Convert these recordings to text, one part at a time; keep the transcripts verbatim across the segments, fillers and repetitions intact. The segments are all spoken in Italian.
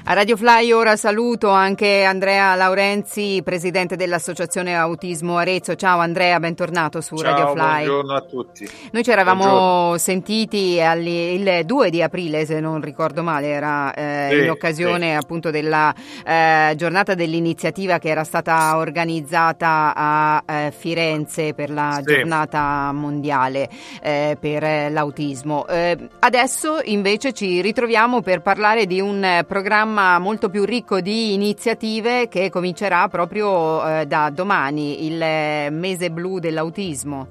A Radio Fly ora saluto anche Andrea Laurenzi, presidente dell'Associazione Autismo Arezzo. Ciao Andrea, bentornato su Ciao, Radio Fly. Buongiorno a tutti. Noi ci eravamo Buongiorno. sentiti alli, il due di aprile, se non ricordo male, era eh, sì, in occasione sì. appunto della eh, giornata dell'iniziativa che era stata organizzata a eh, Firenze per la Sì. giornata mondiale eh, per l'autismo. Eh, adesso invece ci ritroviamo per parlare di un eh, programma molto più ricco di iniziative che comincerà proprio eh, da domani, il eh, mese blu dell'autismo.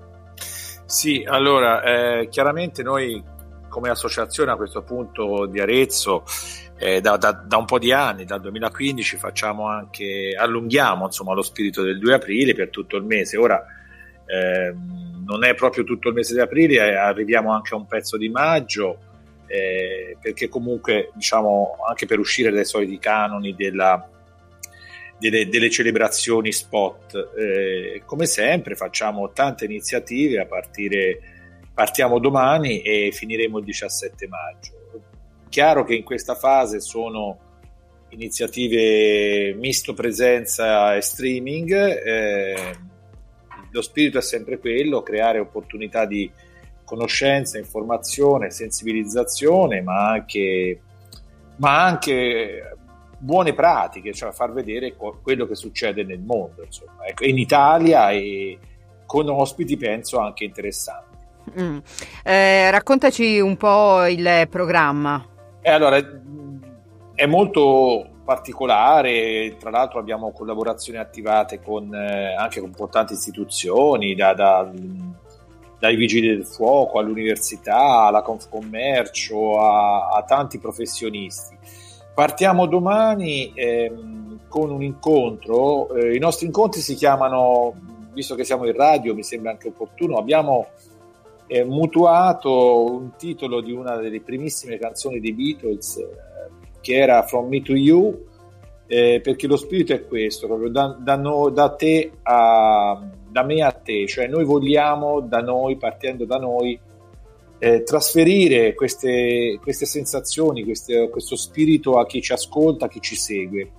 Sì, allora eh, chiaramente noi come associazione a questo punto di Arezzo eh, da, da, da un po' di anni, dal duemilaquindici, facciamo anche, allunghiamo insomma lo spirito del due aprile per tutto il mese. Ora eh, non è proprio tutto il mese di aprile, eh, arriviamo anche a un pezzo di maggio. Eh, perché comunque diciamo anche per uscire dai soliti canoni della, delle, delle celebrazioni spot, eh, come sempre facciamo tante iniziative a partire partiamo domani e finiremo il diciassette maggio. Chiaro che in questa fase sono iniziative misto presenza e streaming, eh, lo spirito è sempre quello, creare opportunità di conoscenza, informazione, sensibilizzazione, ma anche, ma anche buone pratiche, cioè far vedere co- quello che succede nel mondo, insomma, ecco, in Italia, e con ospiti penso anche interessanti. Mm. Eh, raccontaci un po' il programma. E allora è molto particolare, tra l'altro abbiamo collaborazioni attivate con eh, anche con importanti istituzioni, da, da dai vigili del fuoco all'università, alla Confcommercio, a, a tanti professionisti. Partiamo domani ehm, con un incontro, eh, i nostri incontri si chiamano, visto che siamo in radio mi sembra anche opportuno, abbiamo eh, mutuato un titolo di una delle primissime canzoni dei Beatles, eh, che era From Me to You, eh, perché lo spirito è questo, proprio da, da, no, da te a... da me a te, cioè noi vogliamo da noi, partendo da noi, eh, trasferire queste, queste sensazioni, queste, questo spirito a chi ci ascolta, a chi ci segue.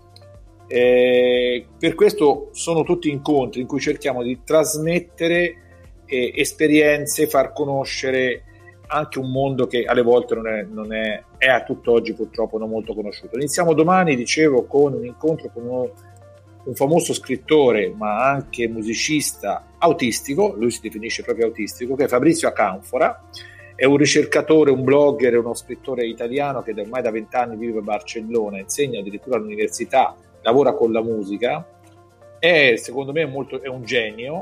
Eh, per questo sono tutti incontri in cui cerchiamo di trasmettere eh, esperienze, far conoscere anche un mondo che alle volte non è, non è, è a tutt'oggi purtroppo non molto conosciuto. Iniziamo domani, dicevo, con un incontro con uno un famoso scrittore ma anche musicista autistico, lui si definisce proprio autistico, che è Fabrizio Acanfora, è un ricercatore, un blogger e uno scrittore italiano che ormai da vent'anni vive a Barcellona, insegna addirittura all'università, lavora con la musica, è secondo me molto, è un genio,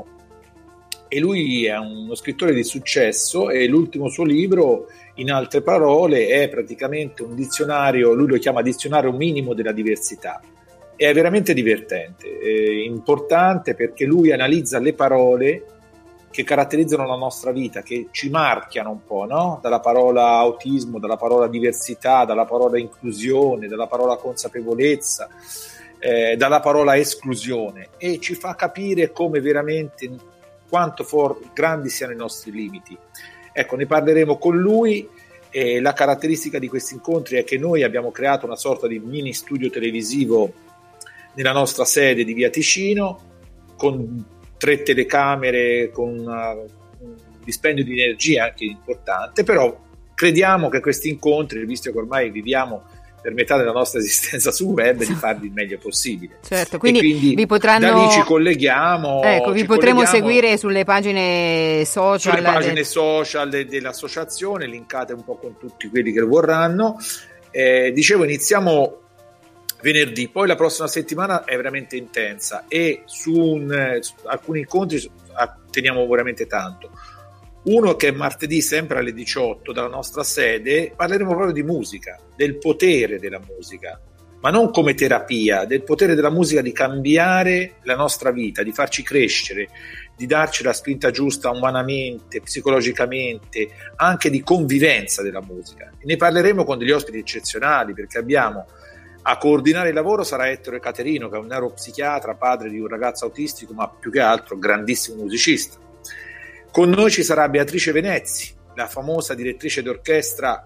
e lui è uno scrittore di successo e l'ultimo suo libro, in altre parole, è praticamente un dizionario, lui lo chiama dizionario minimo della diversità. È veramente divertente, è importante perché lui analizza le parole che caratterizzano la nostra vita, che ci marchiano un po', no? Dalla parola autismo, dalla parola diversità, dalla parola inclusione, dalla parola consapevolezza, eh, dalla parola esclusione, e ci fa capire come veramente quanto for- grandi siano i nostri limiti. Ecco, ne parleremo con lui. E la caratteristica di questi incontri è che noi abbiamo creato una sorta di mini studio televisivo nella nostra sede di Via Ticino, con tre telecamere, con una, un dispendio di energia anche importante, però crediamo che questi incontri, visto che ormai viviamo per metà della nostra esistenza sul web, di farli il meglio possibile. Certo, quindi, quindi vi potranno... da lì ci colleghiamo. Ecco, vi ci potremo colleghiamo seguire sulle pagine social. Sulle pagine del... social de- dell'associazione, linkate un po' con tutti quelli che lo vorranno. Eh, dicevo, iniziamo venerdì, poi la prossima settimana è veramente intensa e su, un, su alcuni incontri teniamo veramente tanto. Uno che è martedì sempre alle diciotto dalla nostra sede, parleremo proprio di musica, del potere della musica, ma non come terapia, del potere della musica di cambiare la nostra vita, di farci crescere, di darci la spinta giusta umanamente, psicologicamente, anche di convivenza della musica. E ne parleremo con degli ospiti eccezionali, perché abbiamo a coordinare il lavoro sarà Ettore Caterino, che è un neuropsichiatra, padre di un ragazzo autistico, ma più che altro grandissimo musicista. Con noi ci sarà Beatrice Venezzi, la famosa direttrice d'orchestra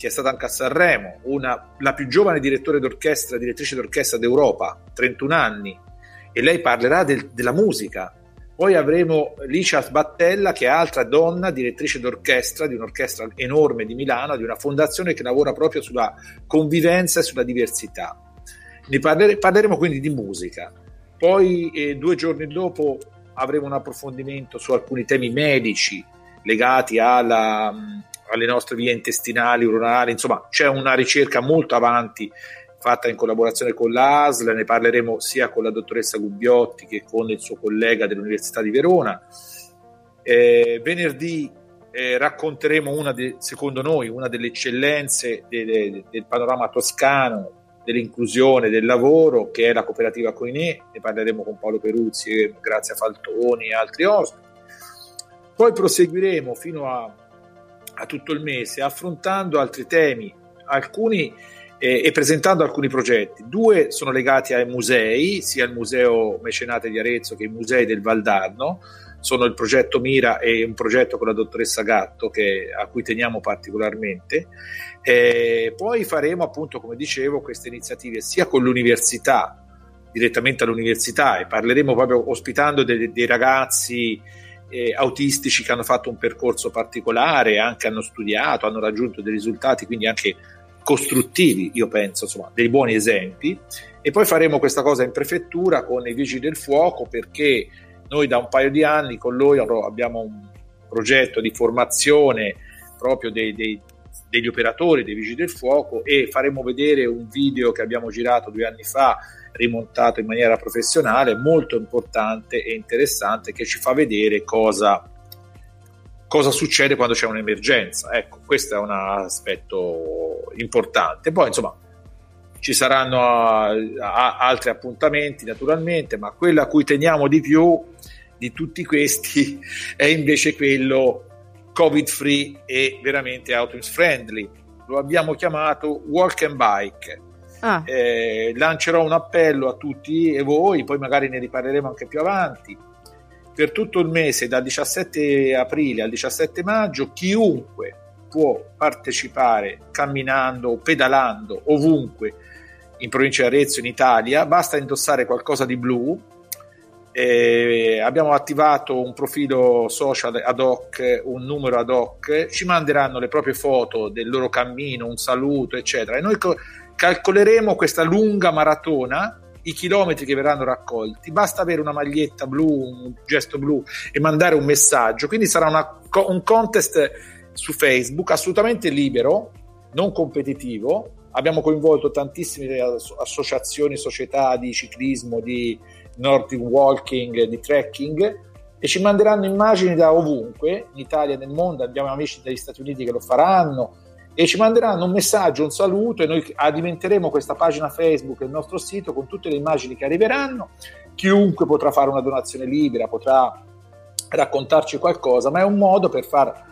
che è stata anche a Sanremo, una, la più giovane direttore d'orchestra, direttrice d'orchestra d'Europa, trentuno anni, e lei parlerà del, della musica. Poi avremo Licia Sbattella, che è altra donna direttrice d'orchestra di un'orchestra enorme di Milano, di una fondazione che lavora proprio sulla convivenza e sulla diversità. Ne parlere, parleremo quindi di musica. Poi eh, due giorni dopo avremo un approfondimento su alcuni temi medici legati alla, alle nostre vie intestinali, urinari, insomma c'è una ricerca molto avanti fatta in collaborazione con l'A S L, ne parleremo sia con la dottoressa Gubbiotti che con il suo collega dell'Università di Verona. Eh, venerdì eh, racconteremo una de, secondo noi una delle eccellenze de, de, del panorama toscano dell'inclusione del lavoro, che è la cooperativa Coinè, ne parleremo con Paolo Peruzzi, Grazia Faltoni e altri ospiti. Poi proseguiremo fino a, a tutto il mese affrontando altri temi, alcuni e presentando alcuni progetti. Due sono legati ai musei, sia il Museo Mecenate di Arezzo che i musei del Valdarno. Sono il progetto Mira e un progetto con la dottoressa Gatto che, a cui teniamo particolarmente. E poi faremo, appunto, come dicevo, queste iniziative sia con l'università, direttamente all'università, e parleremo proprio ospitando dei, dei ragazzi eh, autistici che hanno fatto un percorso particolare, anche hanno studiato, hanno raggiunto dei risultati, quindi anche costruttivi, io penso, insomma, dei buoni esempi. E poi faremo questa cosa in prefettura con i Vigili del Fuoco, perché noi da un paio di anni con loro abbiamo un progetto di formazione proprio dei, dei, degli operatori dei Vigili del Fuoco, e faremo vedere un video che abbiamo girato due anni fa, rimontato in maniera professionale, molto importante e interessante, che ci fa vedere cosa cosa succede quando c'è un'emergenza. Ecco, questo è un aspetto importante. Poi, insomma, ci saranno a, a, altri appuntamenti naturalmente, ma quello a cui teniamo di più di tutti questi è invece quello covid free e veramente autism friendly. Lo abbiamo chiamato Walk and Bike. Ah. Eh, lancerò un appello a tutti e voi, poi magari ne riparleremo anche più avanti. Per tutto il mese, dal diciassette aprile al diciassette maggio, chiunque può partecipare camminando o pedalando ovunque in provincia di Arezzo, in Italia. Basta indossare qualcosa di blu. Eh, abbiamo attivato un profilo social ad hoc, un numero ad hoc, ci manderanno le proprie foto del loro cammino, un saluto, eccetera, e noi co- calcoleremo questa lunga maratona, i chilometri che verranno raccolti. Basta avere una maglietta blu, un gesto blu e mandare un messaggio. Quindi sarà una, un contest su Facebook assolutamente libero, non competitivo. Abbiamo coinvolto tantissime associazioni, società di ciclismo, di Nordic walking, di trekking, e ci manderanno immagini da ovunque in Italia e nel mondo. Abbiamo amici degli Stati Uniti che lo faranno, e ci manderanno un messaggio, un saluto, e noi alimenteremo questa pagina Facebook e il nostro sito con tutte le immagini che arriveranno. Chiunque potrà fare una donazione libera, potrà raccontarci qualcosa, ma è un modo per far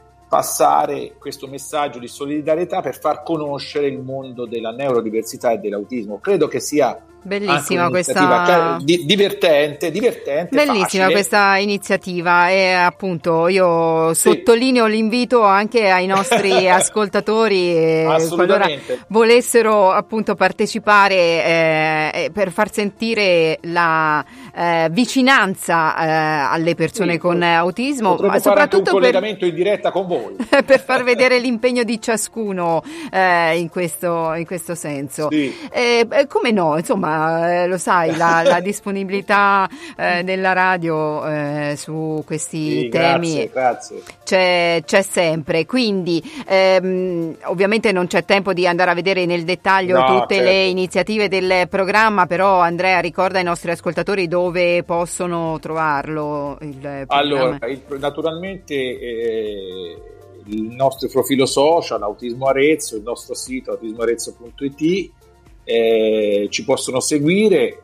passare questo messaggio di solidarietà, per far conoscere il mondo della neurodiversità e dell'autismo. Credo che sia bellissima questa di, divertente, divertente, bellissima facile. Questa iniziativa, e appunto io sì. sottolineo l'invito anche ai nostri ascoltatori, eh, qualora volessero appunto partecipare, eh, per far sentire la eh, vicinanza eh, alle persone sì, con autismo, ma soprattutto un collegamento per, in diretta con voi per far vedere l'impegno di ciascuno eh, in questo in questo senso. Sì. Eh, come no, insomma, Eh, lo sai, la, la disponibilità eh, della radio eh, su questi sì, temi grazie, grazie. C'è, c'è sempre, quindi ehm, ovviamente non c'è tempo di andare a vedere nel dettaglio no, tutte certo. le iniziative del programma, però Andrea ricorda ai nostri ascoltatori dove possono trovarlo il programma. Allora, il, naturalmente eh, il nostro profilo social Autismo Arezzo, il nostro sito autismo arezzo punto it. Eh, ci possono seguire,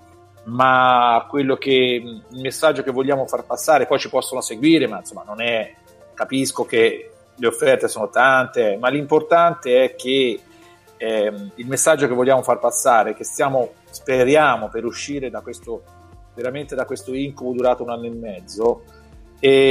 ma quello che il messaggio che vogliamo far passare, poi ci possono seguire, ma insomma non è, capisco che le offerte sono tante, ma l'importante è che eh, il messaggio che vogliamo far passare è che stiamo, speriamo, per uscire da questo, veramente da questo incubo durato un anno e mezzo, e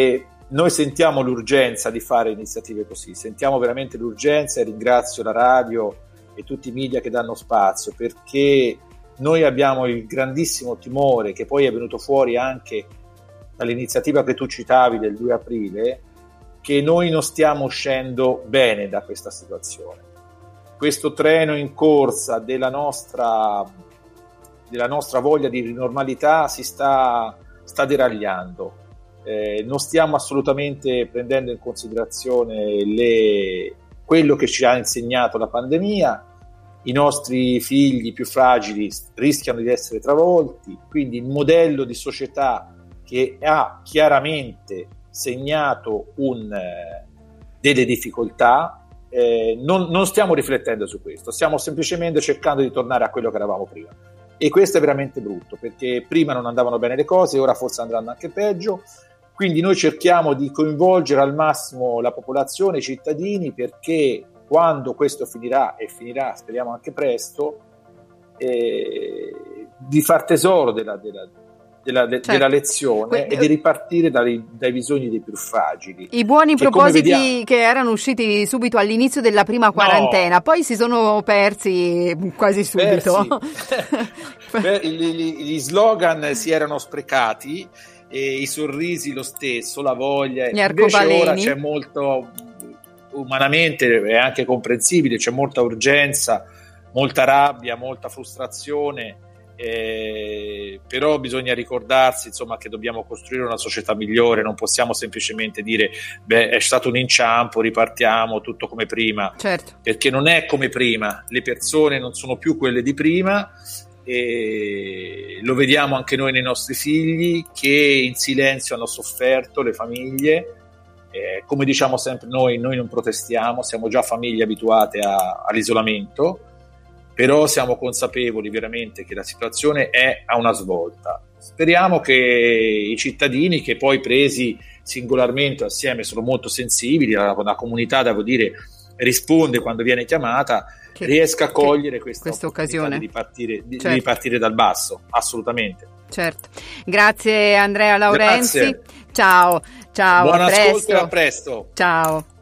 noi sentiamo l'urgenza di fare iniziative così, sentiamo veramente l'urgenza, e ringrazio la radio e tutti i media che danno spazio, perché noi abbiamo il grandissimo timore, che poi è venuto fuori anche dall'iniziativa che tu citavi del due aprile, che noi non stiamo uscendo bene da questa situazione. Questo treno in corsa della nostra, della nostra voglia di normalità si sta, sta deragliando. Eh, non stiamo assolutamente prendendo in considerazione le, quello che ci ha insegnato la pandemia. I nostri figli più fragili rischiano di essere travolti, quindi il modello di società che ha chiaramente segnato un, eh, delle difficoltà, eh, non, non stiamo riflettendo su questo, stiamo semplicemente cercando di tornare a quello che eravamo prima, e questo è veramente brutto, perché prima non andavano bene le cose, ora forse andranno anche peggio. Quindi noi cerchiamo di coinvolgere al massimo la popolazione, i cittadini, perché quando questo finirà, e finirà speriamo anche presto, eh, di far tesoro della, della, della, de, certo. della lezione que- e di ripartire dai, dai bisogni dei più fragili. I buoni che, propositi vediamo, che erano usciti subito all'inizio della prima quarantena, no, poi si sono persi quasi subito. Persi. gli, gli slogan si erano sprecati, e i sorrisi lo stesso, la voglia. Gli arcobaleni. Invece ora c'è molto, umanamente è anche comprensibile, c'è molta urgenza, molta rabbia, molta frustrazione, eh, però bisogna ricordarsi, insomma, che dobbiamo costruire una società migliore, non possiamo semplicemente dire beh, è stato un inciampo, ripartiamo tutto come prima, certo. Perché non è come prima, le persone non sono più quelle di prima, e lo vediamo anche noi nei nostri figli che in silenzio hanno sofferto, le famiglie. Eh, come diciamo sempre noi, noi non protestiamo, siamo già famiglie abituate a, all'isolamento, però siamo consapevoli veramente che la situazione è a una svolta. Speriamo che i cittadini, che poi presi singolarmente assieme sono molto sensibili, la, la comunità, devo dire, risponde quando viene chiamata, che, riesca a cogliere questa, questa occasione di ripartire, di, certo. di ripartire dal basso, assolutamente. Certo. Grazie Andrea Laurenzi. Grazie. Ciao, ciao. Buon a ascolto presto. e a presto. Ciao.